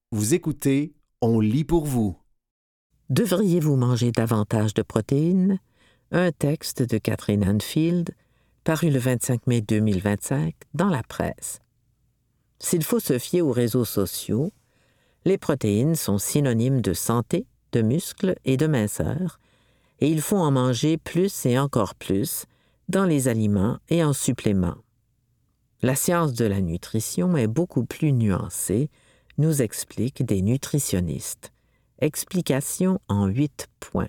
Vous écoutez, on lit pour vous. Devriez-vous manger davantage de protéines? Un texte de Catherine Hanfield, paru le 25 mai 2025 dans la presse. S'il faut se fier aux réseaux sociaux, les protéines sont synonymes de santé, de muscles et de minceur, et il faut en manger plus et encore plus dans les aliments et en suppléments. La science de la nutrition est beaucoup plus nuancée, nous expliquent des nutritionnistes. Explication en 8 points.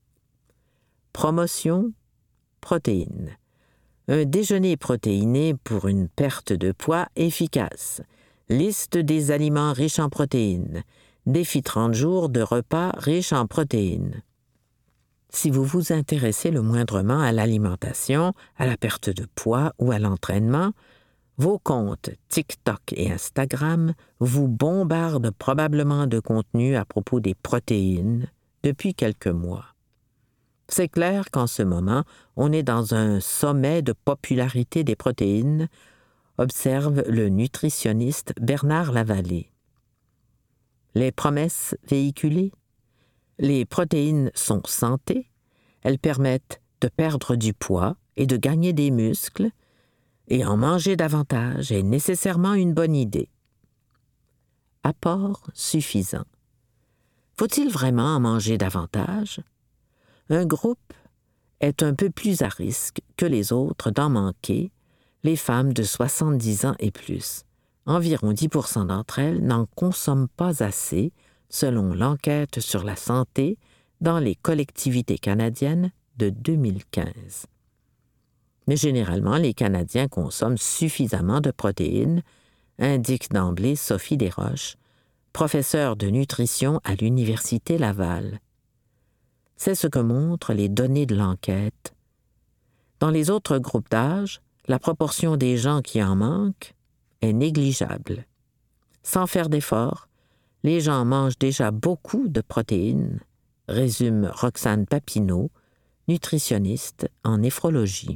Promotion, protéines. Un déjeuner protéiné pour une perte de poids efficace. Liste des aliments riches en protéines. Défi 30 jours de repas riches en protéines. Si vous vous intéressez le moindrement à l'alimentation, à la perte de poids ou à l'entraînement, vos comptes TikTok et Instagram vous bombardent probablement de contenu à propos des protéines depuis quelques mois. C'est clair qu'en ce moment, on est dans un sommet de popularité des protéines, observe le nutritionniste Bernard Lavallée. Les promesses véhiculées? Les protéines sont santé, elles permettent de perdre du poids et de gagner des muscles, et en manger davantage est nécessairement une bonne idée. Apport suffisant. Faut-il vraiment en manger davantage? Un groupe est un peu plus à risque que les autres d'en manquer, les femmes de 70 ans et plus. Environ 10% d'entre elles n'en consomment pas assez, selon l'enquête sur la santé dans les collectivités canadiennes de 2015. Mais généralement, les Canadiens consomment suffisamment de protéines, indique d'emblée Sophie Desroches, professeure de nutrition à l'Université Laval. C'est ce que montrent les données de l'enquête. Dans les autres groupes d'âge, la proportion des gens qui en manquent est négligeable. Sans faire d'efforts, les gens mangent déjà beaucoup de protéines, résume Roxane Papineau, nutritionniste en néphrologie.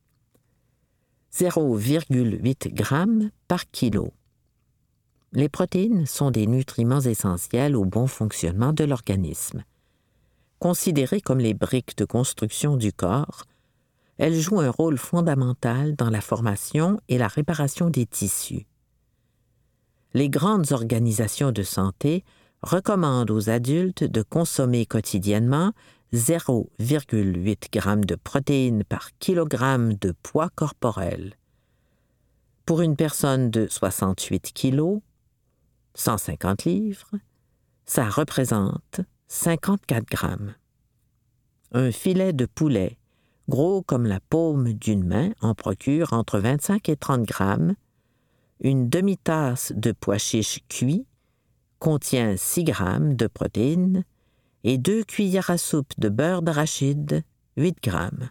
0,8 g par kilo. Les protéines sont des nutriments essentiels au bon fonctionnement de l'organisme. Considérées comme les briques de construction du corps, elles jouent un rôle fondamental dans la formation et la réparation des tissus. Les grandes organisations de santé recommandent aux adultes de consommer quotidiennement 0,8 g de protéines par kilogramme de poids corporel. Pour une personne de 68 kg, 150 livres, ça représente 54 grammes. Un filet de poulet, gros comme la paume d'une main, en procure entre 25 et 30 grammes. Une demi-tasse de pois chiches cuits contient 6 grammes de protéines et 2 cuillères à soupe de beurre d'arachide, 8 grammes.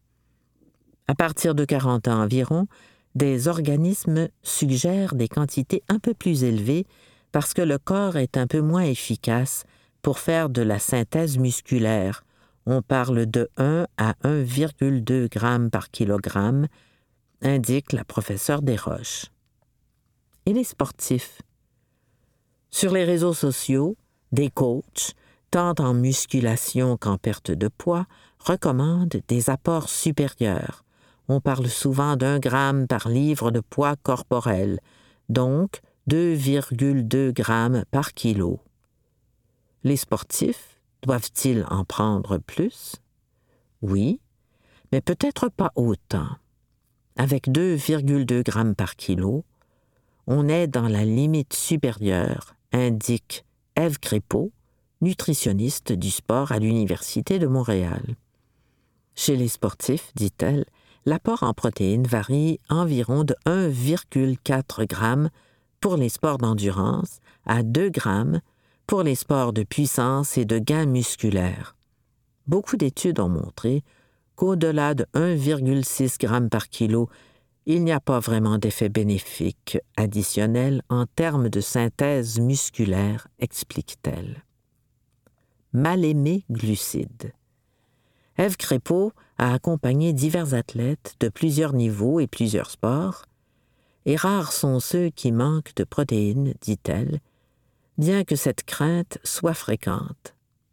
À partir de 40 ans environ, des organismes suggèrent des quantités un peu plus élevées parce que le corps est un peu moins efficace pour faire de la synthèse musculaire. On parle de 1 à 1,2 g par kilogramme, indique la professeure Desroches. Et les sportifs? Sur les réseaux sociaux, des coachs, tant en musculation qu'en perte de poids, recommandent des apports supérieurs. On parle souvent d'1 g par livre de poids corporel, donc 2,2 g par kilo. Les sportifs doivent-ils en prendre plus? Oui, mais peut-être pas autant. Avec 2,2 g par kilo, on est dans la limite supérieure, indique Ève Crépeau, nutritionniste du sport à l'Université de Montréal. Chez les sportifs, dit-elle, l'apport en protéines varie environ de 1,4 g pour les sports d'endurance à 2 g pour les sports de puissance et de gain musculaire. Beaucoup d'études ont montré qu'au-delà de 1,6 g par kilo, il n'y a pas vraiment d'effet bénéfique additionnel en termes de synthèse musculaire, explique-t-elle. Mal-aimés glucides. Ève Crépeau a accompagné divers athlètes de plusieurs niveaux et plusieurs sports, et rares sont ceux qui manquent de protéines, dit-elle, bien que cette crainte soit fréquente.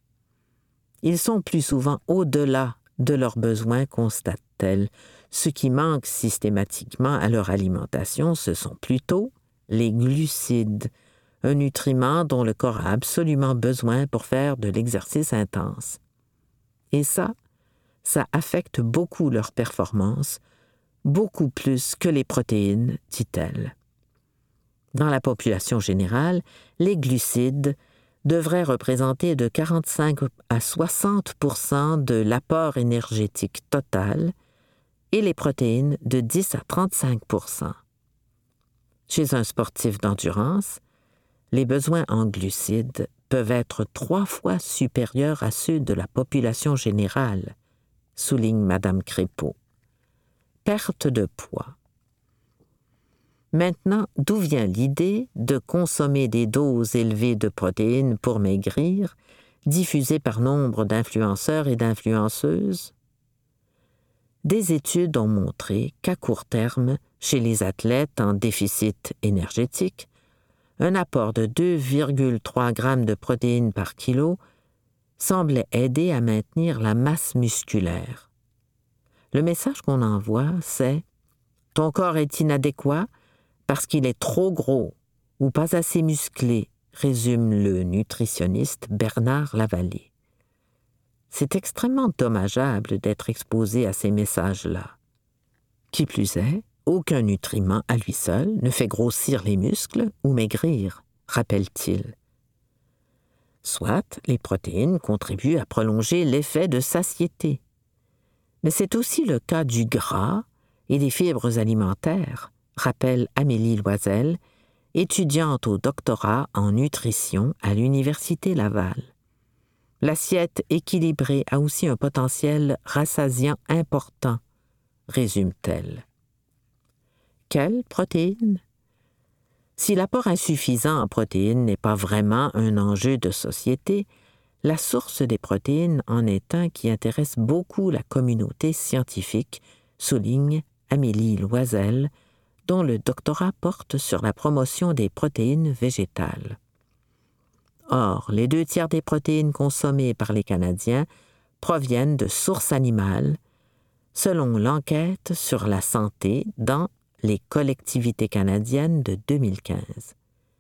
Ils sont plus souvent au-delà de leurs besoins, constate-t-elle. Ce qui manque systématiquement à leur alimentation, ce sont plutôt les glucides, un nutriment dont le corps a absolument besoin pour faire de l'exercice intense. Et ça affecte beaucoup leur performance, beaucoup plus que les protéines, dit-elle. Dans la population générale, les glucides devraient représenter de 45 à 60 % de l'apport énergétique total et les protéines de 10 à 35 %. Chez un sportif d'endurance, les besoins en glucides peuvent être 3 fois supérieurs à ceux de la population générale, souligne Mme Crépeau. Perte de poids. Maintenant, d'où vient l'idée de consommer des doses élevées de protéines pour maigrir, diffusée par nombre d'influenceurs et d'influenceuses? Des études ont montré qu'à court terme, chez les athlètes en déficit énergétique, un apport de 2,3 grammes de protéines par kilo semblait aider à maintenir la masse musculaire. Le message qu'on envoie, c'est « Ton corps est inadéquat parce qu'il est trop gros ou pas assez musclé », résume le nutritionniste Bernard Lavallée. C'est extrêmement dommageable d'être exposé à ces messages-là. Qui plus est, aucun nutriment à lui seul ne fait grossir les muscles ou maigrir, rappelle-t-il. Soit les protéines contribuent à prolonger l'effet de satiété. Mais c'est aussi le cas du gras et des fibres alimentaires, rappelle Amélie Loisel, étudiante au doctorat en nutrition à l'Université Laval. L'assiette équilibrée a aussi un potentiel rassasiant important, résume-t-elle. Quelles protéines? Si l'apport insuffisant en protéines n'est pas vraiment un enjeu de société, la source des protéines en est un qui intéresse beaucoup la communauté scientifique, souligne Amélie Loisel, dont le doctorat porte sur la promotion des protéines végétales. Or, les 2/3 des protéines consommées par les Canadiens proviennent de sources animales, selon l'enquête sur la santé dans les collectivités canadiennes de 2015.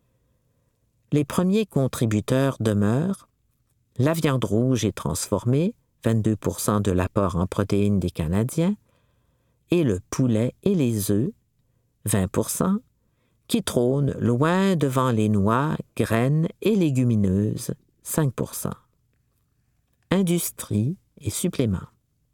Les premiers contributeurs demeurent la viande rouge et transformée, 22 % de l'apport en protéines des Canadiens, et le poulet et les œufs, 20 %, qui trônent loin devant les noix, graines et légumineuses, 5 %. Industrie et suppléments.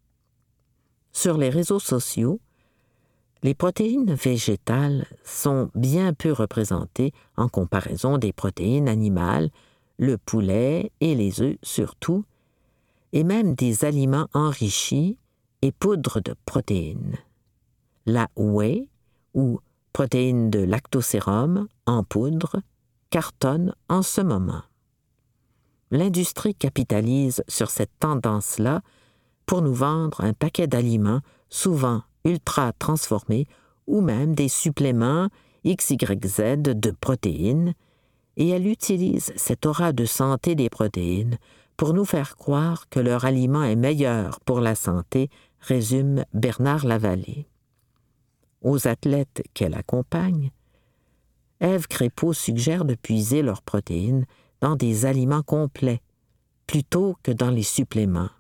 Sur les réseaux sociaux, les protéines végétales sont bien peu représentées en comparaison des protéines animales, le poulet et les œufs surtout, et même des aliments enrichis et poudres de protéines. La whey, ou protéines de lactosérum en poudre, cartonne en ce moment. L'industrie capitalise sur cette tendance-là pour nous vendre un paquet d'aliments souvent ultra transformés ou même des suppléments XYZ de protéines, et elle utilise cette aura de santé des protéines pour nous faire croire que leur aliment est meilleur pour la santé, résume Bernard Lavallée. Aux athlètes qu'elle accompagne, Ève Crépeau suggère de puiser leurs protéines dans des aliments complets, plutôt que dans les suppléments.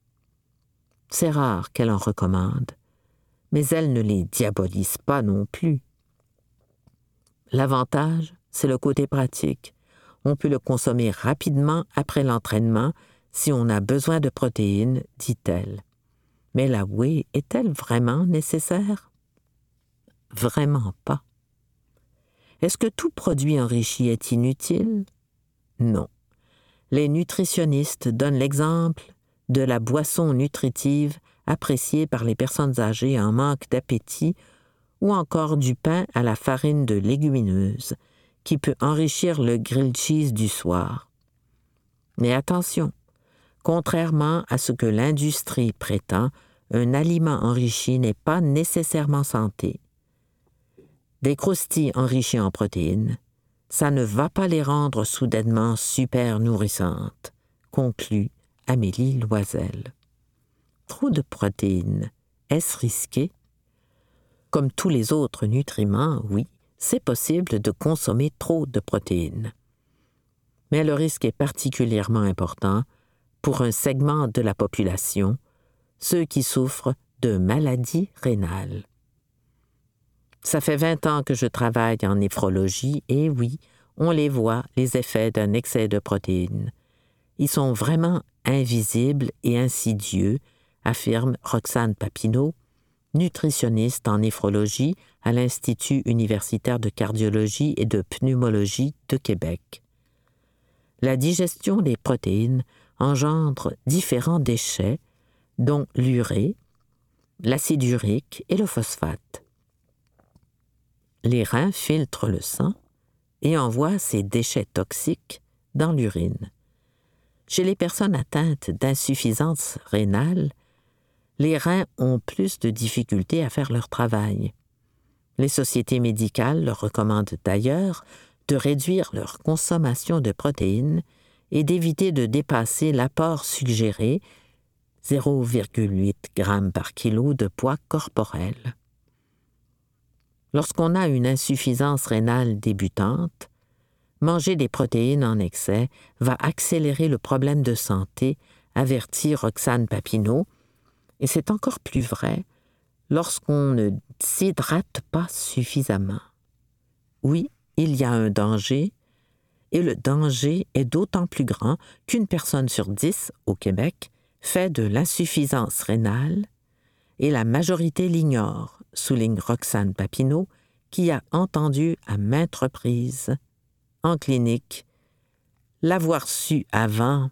C'est rare qu'elle en recommande, mais elle ne les diabolise pas non plus. L'avantage, c'est le côté pratique. On peut le consommer rapidement après l'entraînement si on a besoin de protéines, dit-elle. Mais la whey est-elle vraiment nécessaire? Vraiment pas. Est-ce que tout produit enrichi est inutile? Non. Les nutritionnistes donnent l'exemple de la boisson nutritive appréciée par les personnes âgées en manque d'appétit ou encore du pain à la farine de légumineuse qui peut enrichir le grilled cheese du soir. Mais attention, contrairement à ce que l'industrie prétend, un aliment enrichi n'est pas nécessairement santé. Des croustilles enrichies en protéines, ça ne va pas les rendre soudainement super nourrissantes, conclut Amélie Loisel. Trop de protéines, est-ce risqué? Comme tous les autres nutriments, oui, c'est possible de consommer trop de protéines. Mais le risque est particulièrement important pour un segment de la population, ceux qui souffrent de maladies rénales. Ça fait 20 ans que je travaille en néphrologie et oui, on les voit, les effets d'un excès de protéines. Ils sont vraiment invisibles et insidieux, affirme Roxane Papineau, nutritionniste en néphrologie à l'Institut universitaire de cardiologie et de pneumologie de Québec. La digestion des protéines engendre différents déchets, dont l'urée, l'acide urique et le phosphate. Les reins filtrent le sang et envoient ces déchets toxiques dans l'urine. Chez les personnes atteintes d'insuffisance rénale, les reins ont plus de difficultés à faire leur travail. Les sociétés médicales leur recommandent d'ailleurs de réduire leur consommation de protéines et d'éviter de dépasser l'apport suggéré, 0,8 g par kilo de poids corporel. Lorsqu'on a une insuffisance rénale débutante, manger des protéines en excès va accélérer le problème de santé, avertit Roxane Papineau, et c'est encore plus vrai lorsqu'on ne s'hydrate pas suffisamment. Oui, il y a un danger, et le danger est d'autant plus grand qu'une personne sur 10 au Québec fait de l'insuffisance rénale, et la majorité l'ignore, souligne Roxane Papineau, qui a entendu à maintes reprises, en clinique, l'avoir su avant.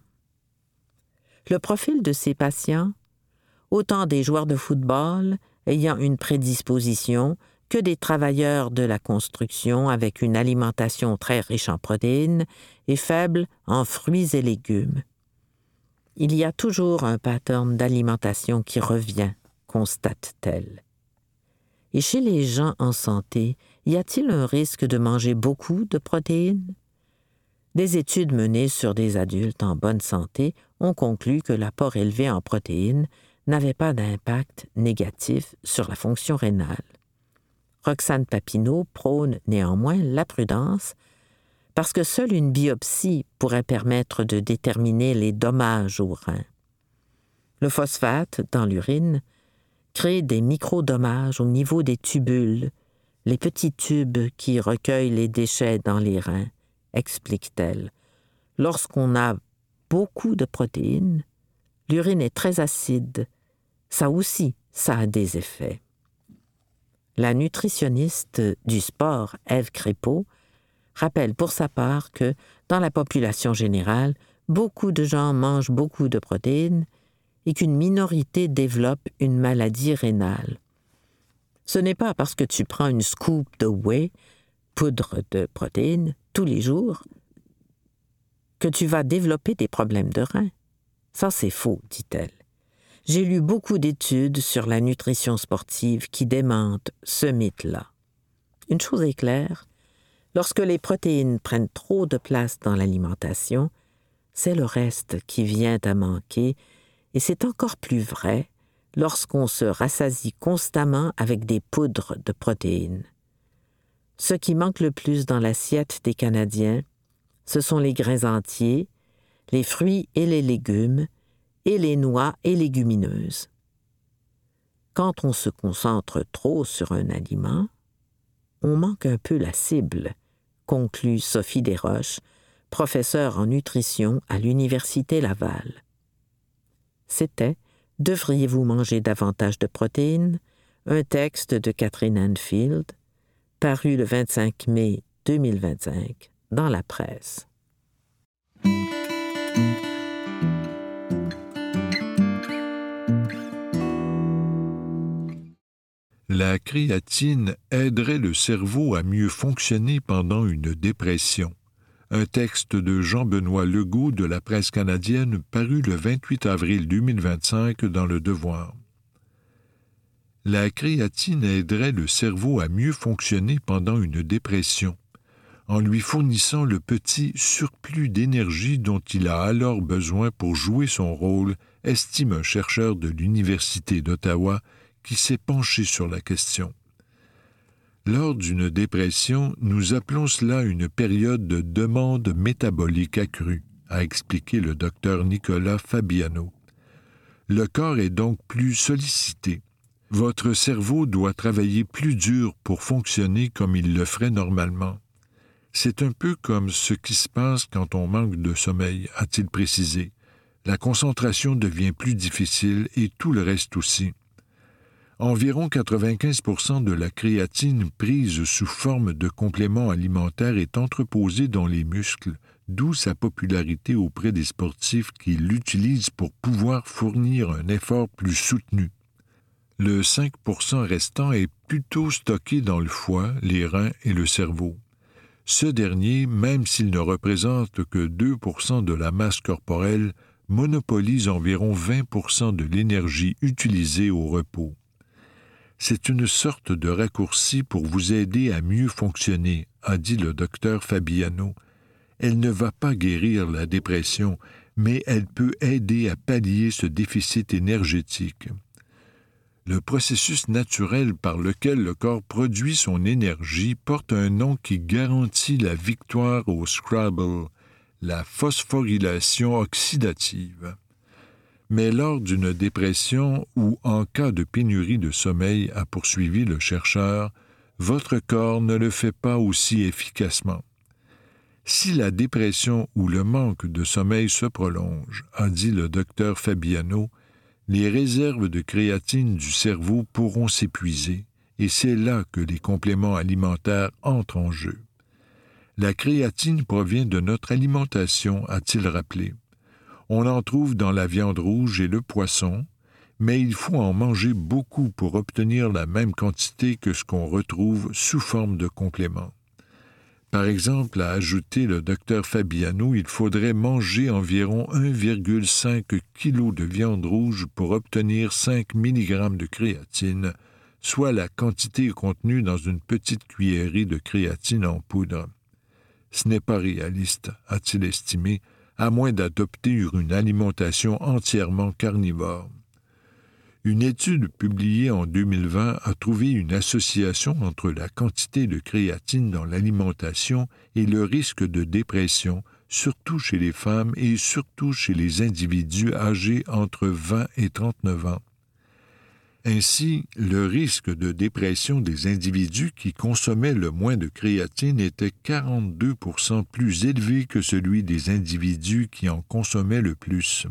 Le profil de ces patients, autant des joueurs de football ayant une prédisposition que des travailleurs de la construction avec une alimentation très riche en protéines et faible en fruits et légumes. Il y a toujours un pattern d'alimentation qui revient, constate-t-elle. Et chez les gens en santé, y a-t-il un risque de manger beaucoup de protéines? Des études menées sur des adultes en bonne santé ont conclu que l'apport élevé en protéines n'avait pas d'impact négatif sur la fonction rénale. Roxane Papineau prône néanmoins la prudence parce que seule une biopsie pourrait permettre de déterminer les dommages aux reins. Le phosphate dans l'urine crée des micro-dommages au niveau des tubules, les petits tubes qui recueillent les déchets dans les reins, explique-t-elle. Lorsqu'on a beaucoup de protéines, l'urine est très acide. Ça aussi, ça a des effets. La nutritionniste du sport, Ève Crépeau, rappelle pour sa part que, dans la population générale, beaucoup de gens mangent beaucoup de protéines et qu'une minorité développe une maladie rénale. Ce n'est pas parce que tu prends une scoop de whey, poudre de protéines, tous les jours, que tu vas développer des problèmes de reins. Ça, c'est faux, dit-elle. J'ai lu beaucoup d'études sur la nutrition sportive qui démentent ce mythe-là. Une chose est claire, lorsque les protéines prennent trop de place dans l'alimentation, c'est le reste qui vient à manquer, et c'est encore plus vrai lorsqu'on se rassasie constamment avec des poudres de protéines. Ce qui manque le plus dans l'assiette des Canadiens, ce sont les grains entiers, les fruits et les légumes, et les noix et légumineuses. Quand on se concentre trop sur un aliment, on manque un peu la cible, conclut Sophie Desroches, professeure en nutrition à l'Université Laval. C'était « Devriez-vous manger davantage de protéines ?» un texte de Catherine Enfield, paru le 25 mai 2025 dans la presse. La créatine aiderait le cerveau à mieux fonctionner pendant une dépression. Un texte de Jean-Benoît Legault de la presse canadienne paru le 28 avril 2025 dans Le Devoir. La créatine aiderait le cerveau à mieux fonctionner pendant une dépression. en lui fournissant le petit surplus d'énergie dont il a alors besoin pour jouer son rôle, estime un chercheur de l'Université d'Ottawa qui s'est penché sur la question. Lors d'une dépression, nous appelons cela une période de demande métabolique accrue, a expliqué le docteur Nicolas Fabiano. Le corps est donc plus sollicité. Votre cerveau doit travailler plus dur pour fonctionner comme il le ferait normalement. C'est un peu comme ce qui se passe quand on manque de sommeil, a-t-il précisé. La concentration devient plus difficile et tout le reste aussi. Environ 95% de la créatine prise sous forme de complément alimentaire est entreposée dans les muscles, d'où sa popularité auprès des sportifs qui l'utilisent pour pouvoir fournir un effort plus soutenu. Le 5% restant est plutôt stocké dans le foie, les reins et le cerveau. Ce dernier, même s'il ne représente que 2% de la masse corporelle, monopolise environ 20% de l'énergie utilisée au repos. C'est une sorte de raccourci pour vous aider à mieux fonctionner, a dit le docteur Fabiano. Elle ne va pas guérir la dépression, mais elle peut aider à pallier ce déficit énergétique. Le processus naturel par lequel le corps produit son énergie porte un nom qui garantit la victoire au Scrabble, la phosphorylation oxydative. Mais lors d'une dépression ou en cas de pénurie de sommeil, a poursuivi le chercheur, votre corps ne le fait pas aussi efficacement. Si la dépression ou le manque de sommeil se prolonge, a dit le docteur Fabiano, les réserves de créatine du cerveau pourront s'épuiser, et c'est là que les compléments alimentaires entrent en jeu. La créatine provient de notre alimentation, a-t-il rappelé. On en trouve dans la viande rouge et le poisson, mais il faut en manger beaucoup pour obtenir la même quantité que ce qu'on retrouve sous forme de compléments. Par exemple, a ajouté le docteur Fabiano, il faudrait manger environ 1,5 kg de viande rouge pour obtenir 5 mg de créatine, soit la quantité contenue dans une petite cuillerée de créatine en poudre. Ce n'est pas réaliste, a-t-il estimé, à moins d'adopter une alimentation entièrement carnivore. Une étude publiée en 2020 a trouvé une association entre la quantité de créatine dans l'alimentation et le risque de dépression, surtout chez les femmes et surtout chez les individus âgés entre 20 et 39 ans. Ainsi, le risque de dépression des individus qui consommaient le moins de créatine était 42% plus élevé que celui des individus qui en consommaient le plus.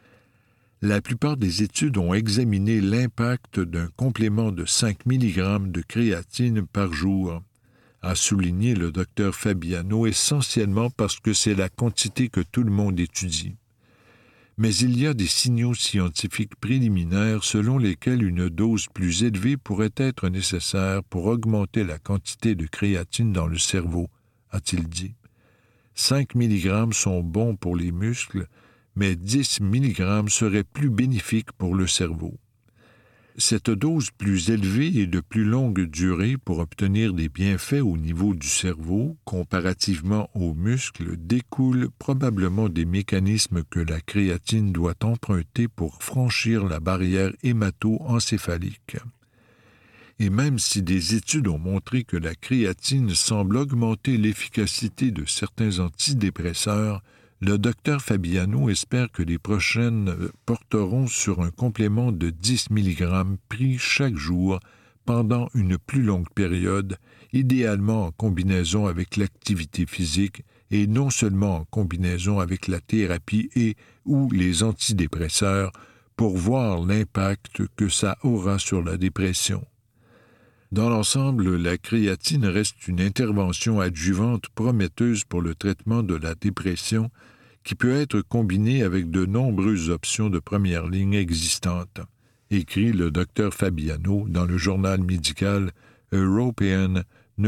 La plupart des études ont examiné l'impact d'un complément de 5 mg de créatine par jour, a souligné le docteur Fabiano, essentiellement parce que c'est la quantité que tout le monde étudie. Mais il y a des signaux scientifiques préliminaires selon lesquels une dose plus élevée pourrait être nécessaire pour augmenter la quantité de créatine dans le cerveau, a-t-il dit. 5 mg sont bons pour les muscles, mais 10 mg serait plus bénéfique pour le cerveau. Cette dose plus élevée et de plus longue durée pour obtenir des bienfaits au niveau du cerveau, comparativement aux muscles, découle probablement des mécanismes que la créatine doit emprunter pour franchir la barrière hémato-encéphalique. Et même si des études ont montré que la créatine semble augmenter l'efficacité de certains antidépresseurs, le docteur Fabiano espère que les prochaines porteront sur un complément de 10 mg pris chaque jour pendant une plus longue période, idéalement en combinaison avec l'activité physique et non seulement en combinaison avec la thérapie et ou les antidépresseurs pour voir l'impact que ça aura sur la dépression. Dans l'ensemble, la créatine reste une intervention adjuvante prometteuse pour le traitement de la dépression qui peut être combinée avec de nombreuses options de première ligne existantes, écrit le docteur Fabiano dans le journal médical European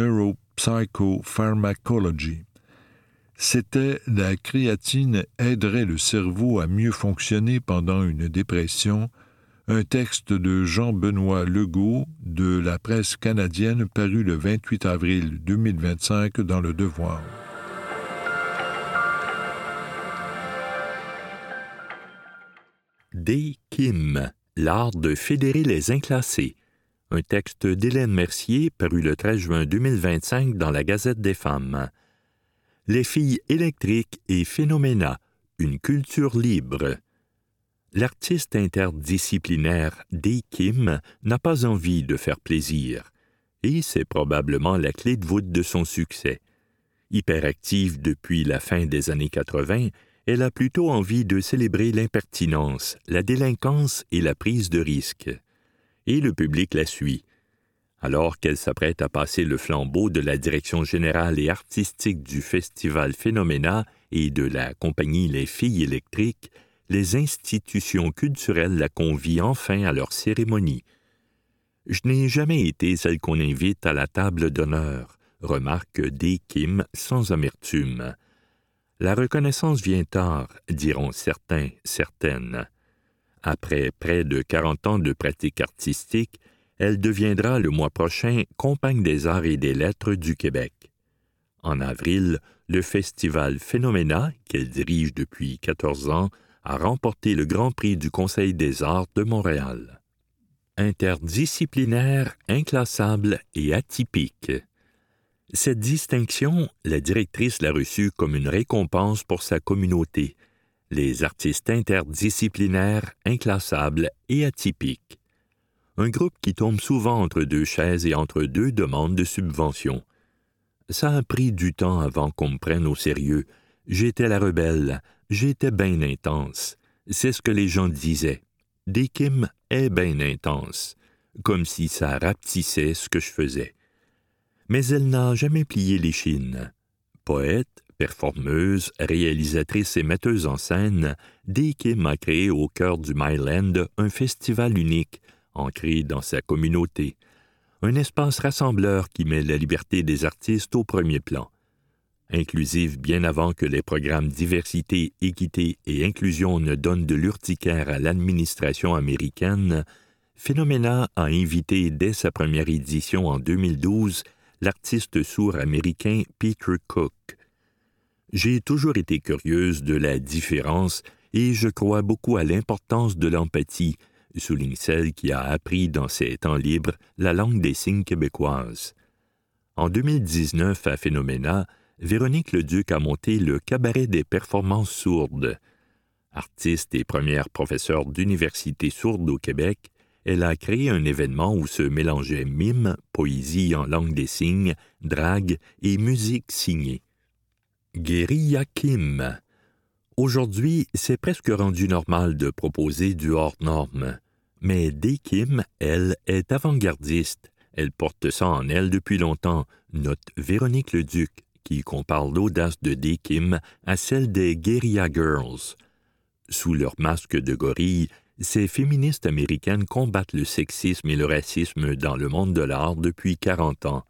Neuropsychopharmacology. C'était « La créatine aiderait le cerveau à mieux fonctionner pendant une dépression », Un texte de Jean-Benoît Legault de la presse canadienne paru le 28 avril 2025 dans Le Devoir. D. Kim, l'art de fédérer les inclassés. Un texte d'Hélène Mercier paru le 13 juin 2025 dans la Gazette des femmes. Les filles électriques et Phénoména, une culture libre. L'artiste interdisciplinaire D. Kim n'a pas envie de faire plaisir, et c'est probablement la clé de voûte de son succès. Hyperactive depuis la fin des années 80, elle a plutôt envie de célébrer l'impertinence, la délinquance et la prise de risque. Et le public la suit. Alors qu'elle s'apprête à passer le flambeau de la direction générale et artistique du Festival Phénoména et de la compagnie Les Filles électriques, les institutions culturelles la convient enfin à leur cérémonie. « Je n'ai jamais été celle qu'on invite à la table d'honneur », remarque D. Kim sans amertume. La reconnaissance vient tard, diront certains, certaines. Après près de 40 ans de pratique artistique, elle deviendra le mois prochain compagne des arts et des lettres du Québec. En avril, le festival Phénoména, qu'elle dirige depuis 14 ans, a remporté le Grand Prix du Conseil des arts de Montréal. Interdisciplinaire, inclassable et atypique. Cette distinction, la directrice l'a reçue comme une récompense pour sa communauté, les artistes interdisciplinaires, inclassables et atypiques. Un groupe qui tombe souvent entre deux chaises et entre deux demandes de subvention. Ça a pris du temps avant qu'on me prenne au sérieux. J'étais la rebelle, j'étais bien intense. C'est ce que les gens disaient. D. Kim est bien intense, comme si ça rapetissait ce que je faisais. Mais elle n'a jamais plié l'échine. Poète, performeuse, réalisatrice et metteuse en scène, D. Kim a créé au cœur du Myland un festival unique, ancré dans sa communauté. Un espace rassembleur qui met la liberté des artistes au premier plan. Inclusive bien avant que les programmes diversité, équité et inclusion ne donnent de l'urticaire à l'administration américaine, Phénoména a invité dès sa première édition en 2012 l'artiste sourd américain Peter Cook. J'ai toujours été curieuse de la différence et je crois beaucoup à l'importance de l'empathie, souligne celle qui a appris dans ses temps libres la langue des signes québécoise. En 2019, à Phénoména, Véronique Leduc a monté le Cabaret des performances sourdes. Artiste et première professeure d'université sourde au Québec, elle a créé un événement où se mélangeaient mime, poésie en langue des signes, drague et musique signée. Guérilla Kim. Aujourd'hui, c'est presque rendu normal de proposer du hors-norme. Mais D. Kim, elle, est avant-gardiste. Elle porte ça en elle depuis longtemps, note Véronique Leduc, qui compare l'audace de D. Kim à celle des Guerrilla Girls. Sous leur masque de gorille, ces féministes américaines combattent le sexisme et le racisme dans le monde de l'art depuis 40 ans.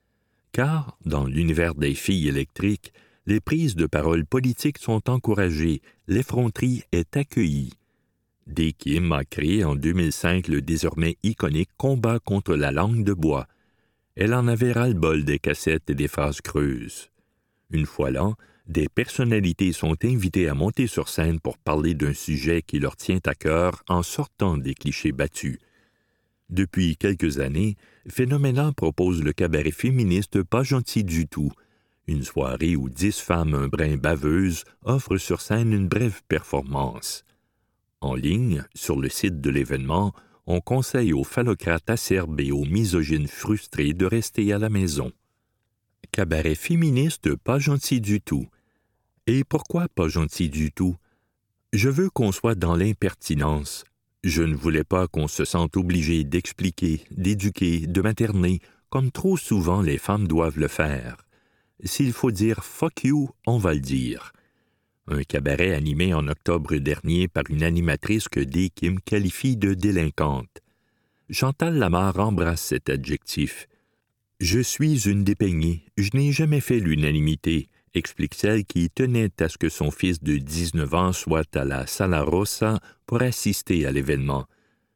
Car, dans l'univers des filles électriques, les prises de parole politiques sont encouragées, l'effronterie est accueillie. D. Kim a créé en 2005 le désormais iconique combat contre la langue de bois. Elle en avait ras-le-bol des cassettes et des phrases creuses. Une fois l'an, des personnalités sont invitées à monter sur scène pour parler d'un sujet qui leur tient à cœur en sortant des clichés battus. Depuis quelques années, Phénoména propose le cabaret féministe Pas gentil du tout, une soirée où 10 femmes un brin baveuses offrent sur scène une brève performance. En ligne, sur le site de l'événement, on conseille aux phallocrates acerbes et aux misogynes frustrés de rester à la maison. Cabaret féministe Pas gentil du tout. Et pourquoi pas gentil du tout? Je veux qu'on soit dans l'impertinence. Je ne voulais pas qu'on se sente obligé d'expliquer, d'éduquer, de materner, comme trop souvent les femmes doivent le faire. S'il faut dire « fuck you », on va le dire. Un cabaret animé en octobre dernier par une animatrice que D. Kim qualifie de délinquante. Chantal Lamarre embrasse cet adjectif. « Je suis une dépeignée, je n'ai jamais fait l'unanimité », explique celle qui tenait à ce que son fils de 19 ans soit à la Sala Rossa pour assister à l'événement.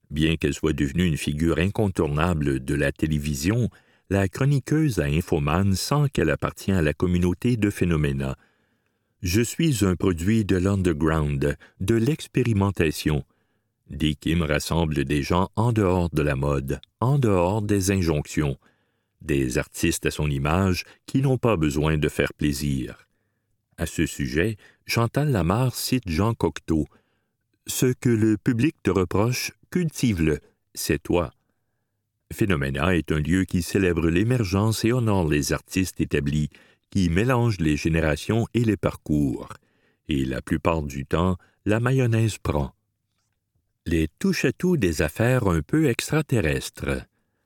Bien qu'elle soit devenue une figure incontournable de la télévision, la chroniqueuse à Infoman sent qu'elle appartient à la communauté de Phénoména. « Je suis un produit de l'underground, de l'expérimentation. » Dee Kim rassemble des gens en dehors de la mode, en dehors des injonctions, des artistes à son image qui n'ont pas besoin de faire plaisir. À ce sujet, Chantal Lamarre cite Jean Cocteau. « Ce que le public te reproche, cultive-le, c'est toi. » Phénoména est un lieu qui célèbre l'émergence et honore les artistes établis, qui mélangent les générations et les parcours. Et la plupart du temps, la mayonnaise prend. Les touche-à-tout des affaires un peu extraterrestres.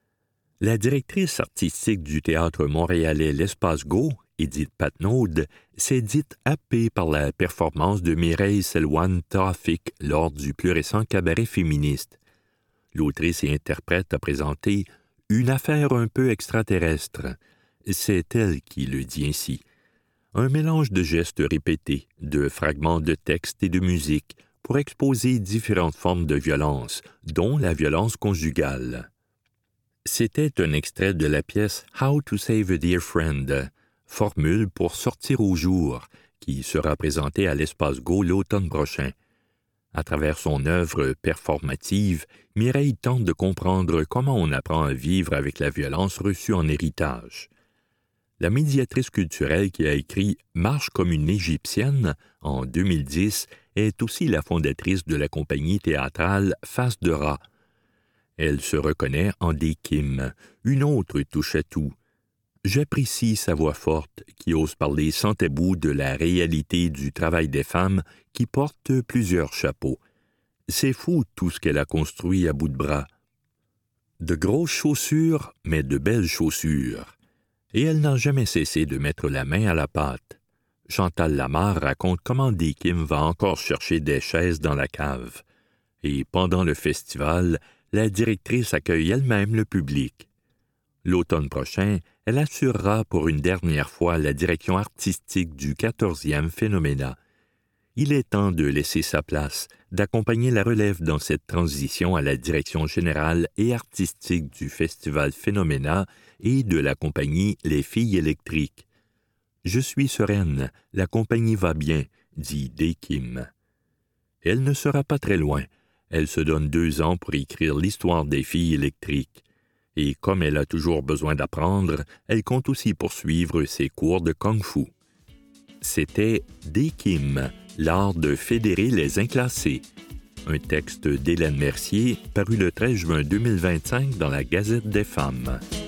La directrice artistique du théâtre montréalais L'Espace Go, Édith Patnaud, s'est dite happée par la performance de Mireille Selwan Tawfik lors du plus récent cabaret féministe. L'autrice et interprète a présenté « une affaire un peu extraterrestre ». C'est elle qui le dit ainsi. Un mélange de gestes répétés, de fragments de texte et de musique pour exposer différentes formes de violence, dont la violence conjugale. C'était un extrait de la pièce « How to Save a Dear Friend », formule pour sortir au jour, qui sera présentée à l'Espace Go l'automne prochain. À travers son œuvre performative, Mireille tente de comprendre comment on apprend à vivre avec la violence reçue en héritage. La médiatrice culturelle qui a écrit « Marche comme une Égyptienne » en 2010 est aussi la fondatrice de la compagnie théâtrale Face de rat. Elle se reconnaît en Dee Kim, une autre touche-à-tout. J'apprécie sa voix forte qui ose parler sans tabou de la réalité du travail des femmes qui portent plusieurs chapeaux. C'est fou tout ce qu'elle a construit à bout de bras. De grosses chaussures, mais de belles chaussures. Et elle n'a jamais cessé de mettre la main à la pâte. Chantal Lamarre raconte comment Dee Kim va encore chercher des chaises dans la cave. Et pendant le festival, la directrice accueille elle-même le public. L'automne prochain, elle assurera pour une dernière fois la direction artistique du 14e Phénoména. Il est temps de laisser sa place, d'accompagner la relève dans cette transition à la direction générale et artistique du Festival Phénoména et de la compagnie Les Filles électriques. « Je suis sereine, la compagnie va bien », dit Dee Kim. Elle ne sera pas très loin. Elle se donne 2 ans pour écrire l'histoire des Filles électriques. Et comme elle a toujours besoin d'apprendre, elle compte aussi poursuivre ses cours de kung-fu. C'était Dee Kim, l'art de fédérer les inclassés. Un texte d'Hélène Mercier paru le 13 juin 2025 dans la Gazette des femmes.